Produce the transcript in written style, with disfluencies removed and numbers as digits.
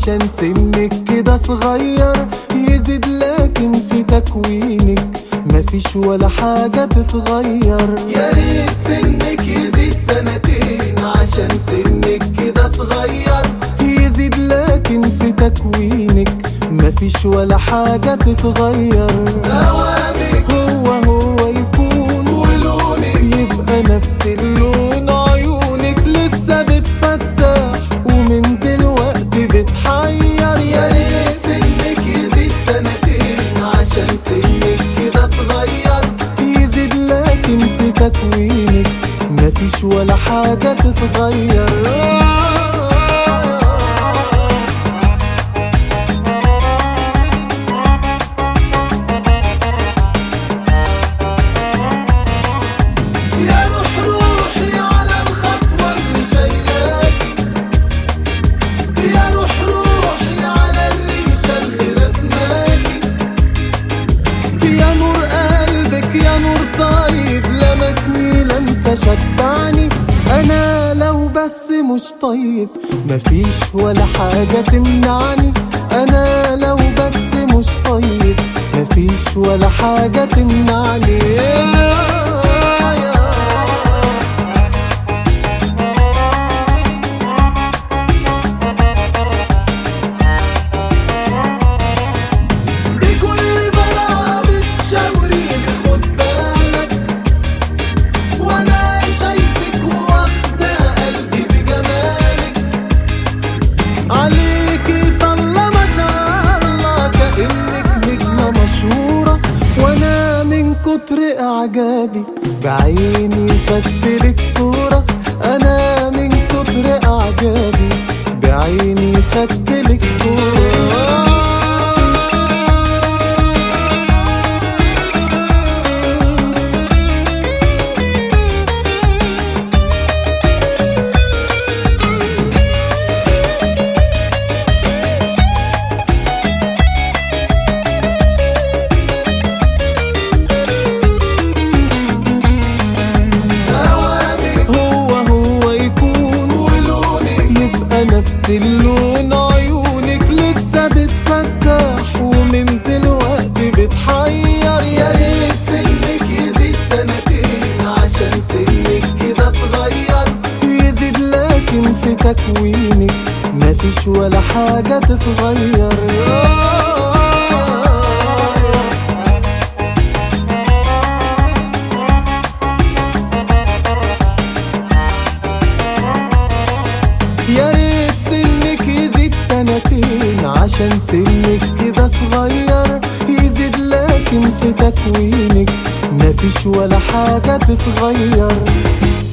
عشان سنك كده صغير يزيد، لكن في تكوينك مفيش ولا حاجة تتغير. يا ريت سنك يزيد سنتين عشان سنك كده صغير يزيد، لكن في تكوينك مفيش ولا حاجة تتغير. هوامك هو يكون ولونك يبقى نفس اللون، عيونك لسه بتفتح ومن دلوقتي بتحير. يا ريت سنك يزيد سنتين عشان سنك كده صغير يزيد، لكن في تكوينك مفيش ولا حاجة تتغير. يا روح روحي على الخطوة اللي شايلاكي، يا روح روحي على الريشة اللي رسماكي. يا نور قلبك يا نور طيب، لمسني لمسة شبعني. أنا لو بس مش طيب مفيش ولا حاجة تمنعني. أنا لو بس مش طيب مفيش ولا حاجة تمنعني. بكل براءة بتشاوريني خد بالك، وأنا شايفك واخدة قلبي بجمالك. عليكي طلة ما شاء الله، كأنك نجمة مشهورة، وانا من كتر اعجابي بعيني خدتلك صورة. انا من كتر اعجابي بعيني خدتلك صورة. نفس اللون، عيونك لسه بتفتح ومن دلوقتي بتحير. يا ريت سنك يزيد سنتين عشان سنك كده صغير يزيد، لكن في تكوينك مفيش ولا حاجة تتغير. يا ريت سنك يزيد سنتين عشان سنك كده صغير يزيد، لكن في تكوينك مفيش ولا حاجة تتغير.